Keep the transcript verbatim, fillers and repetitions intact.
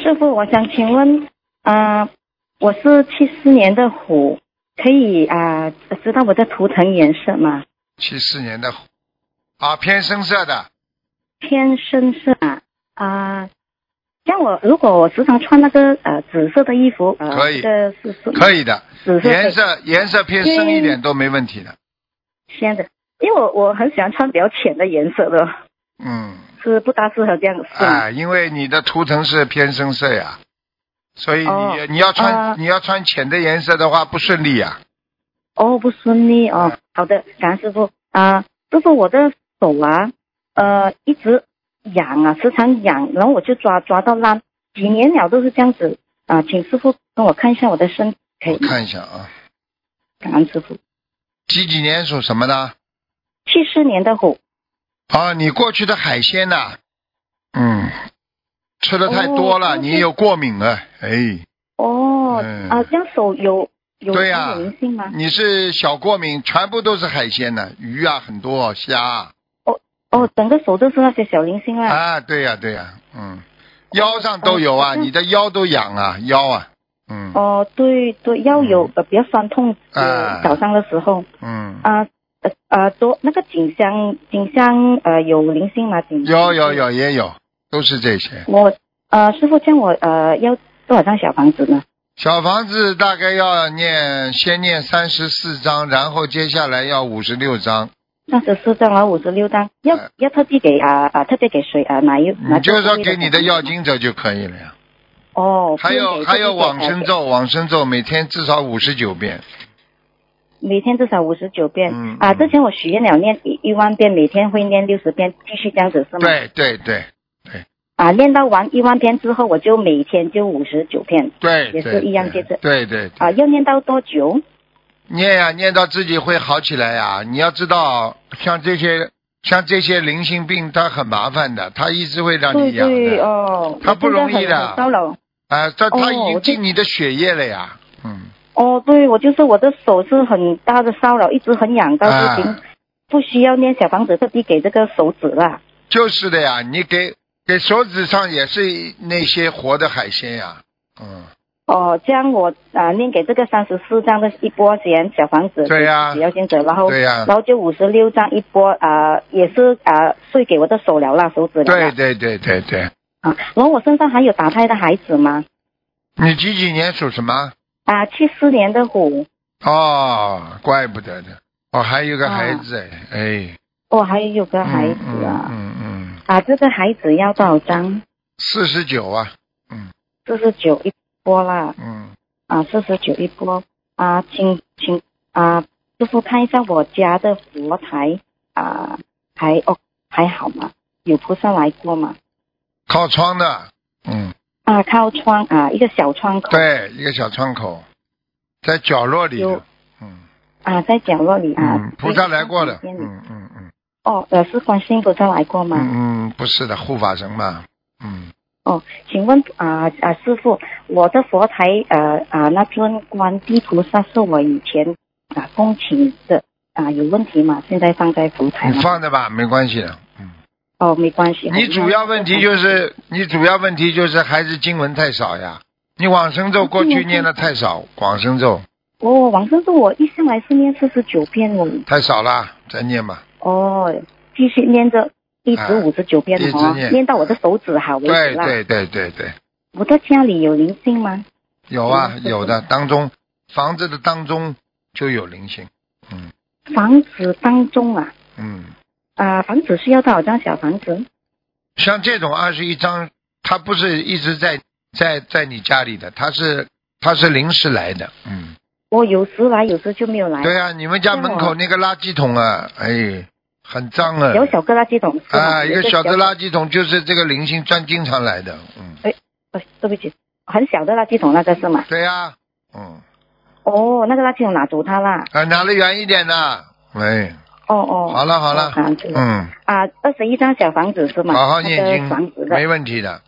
师傅，我想请问，啊、我是七四年的虎，可以啊、知道我的图腾颜色吗？ 七四年的虎啊，偏深色的。 偏深色啊啊。像我如果我时常穿那个呃紫色的衣服，呃， 可以这个是是可以的， 紫色颜色颜色偏深一点都没问题的。 鲜的，因为我我很喜欢穿比较浅的颜色的， 嗯， 是不大适合这样是吗？ 哎，因为你的图腾是偏深色呀，所以你、 哦、 你要穿、 呃、 你要穿浅的颜色的话不顺利呀。 哦，不顺利哦。好的，感恩师傅啊，师傅，我的手啊，呃，一直痒啊，时常痒，然后我就抓抓到烂，几年了都是这样子啊，请师傅跟我看一下我的身体，可以吗？ 我看一下啊， 感恩师傅。 几几年属什么的？ 七四年的虎。 啊，你过去的海鲜呐、嗯，吃的太多了， 哦你有过敏了，哎。 哦、 嗯、 啊，这样手有有对呀、 有灵性吗？ 你是小过敏，全部都是海鲜的，鱼啊很多，虾啊。 哦，整个手都是那些小灵性啊。 啊，对呀、对呀、嗯，腰上都有啊， 哦你的腰都痒啊，腰啊，嗯。 哦，对对，要有、呃比较酸痛， 啊呃，早上的时候。 嗯。 啊呃呃，多那个颈香颈香呃有灵性吗？颈有有有也有，都是这些。 我呃师傅叫我呃要多少张小房子呢？ 小房子大概要念，先念三十四章，然后接下来要五十六章。 三十四张和五十六张，要、 呃要特地给啊啊、特别给谁啊？哪一哪你就是说个给你的要经者就可以了呀。 哦， 还有还有往生咒，往生咒每天至少五十九遍。 每天至少五十九遍。 嗯啊，之前我许愿了念一一万遍，每天会念六十遍，继续这样子是吗？。 对对对对。 啊，念到完一万遍之后，我就每天就五十九遍。 对， 也是一样接着。 对对对。 啊，要念到多久？ 念呀、啊，念到自己会好起来呀、啊。你要知道，像这些像这些灵性病，它很麻烦的，它一直会让你痒的。 对对哦， 它不容易的。 很骚扰。 啊，它它已经哦进你的血液了呀。嗯。 哦，对，我就是我的手是很大的骚扰，一直很痒到不行， 啊、 不需要念小房子，特地给这个手指啦。 就是的呀，你给给手指上也是那些活的海鲜呀。嗯。 哦，这样我啊念给这个三十四张的一波先小房子， 对呀， 只要先者，然后对呀， 然后就五十六张一波啊、呃，也是啊碎给我的手了啦，手指了。 对对对对对。 啊，然后我身上还有打胎的孩子吗？ 你几几年属什么？ 啊，七四年的虎。 哦，怪不得的，哦，还有个孩子哎，哎。 哦，还有个孩子啊。 嗯嗯嗯。 啊，这个孩子要多少张？ 四十九啊。嗯。 四十九一波啦。 嗯。 啊，四十九一波啊，请请啊，师傅看一下我家的佛台啊，还哦还好吗？有菩萨来过吗？ 靠窗的。嗯。 啊，靠窗啊，一个小窗口。 对，一个小窗口，在角落里的。嗯。 啊，在角落里啊。 嗯，菩萨来过的。嗯嗯嗯。 哦，呃，是观世音菩萨来过吗？ 嗯嗯，不是的，护法神嘛。嗯。 哦，请问啊啊，师傅，我的佛台呃啊那尊观地菩萨是我以前啊供请的啊，有问题吗？现在放在佛台。 你放着吧，没关系的。嗯。 哦，没关系。 你主要问题就是，你主要问题就是还是经文太少呀。你往生咒过去念的太少，往生咒。 哦，往生咒我一向来是念四十九遍哦。 太少了，再念吧。 哦，继续念着，一直五十九遍哦、 啊，念念到我的手指好为止啦。 对对对对对。 我的家里有灵性吗？ 有啊，有的，当中房子的当中就有灵性。嗯。 房子当中啊。 嗯。 啊，房子需要多少张小房子？ 像这种二十一张，它不是一直在在在你家里的，它是它是临时来的。嗯。 我有时来，有时就没有来。 对啊，你们家门口那个垃圾桶啊，哎，很脏啊。 有小个垃圾桶。 啊，一个小的垃圾桶就是这个灵性专经常来的。嗯。 哎，呃，对不起，很小的垃圾桶那个是吗？ 对呀、啊。嗯。 哦，那个垃圾桶拿走它啦。 啊，拿得远一点的。哎。 哦哦。 好了好了。 哦、 嗯。 啊，二十一张小房子是吗？ 好好念经， 那个房子的没问题的。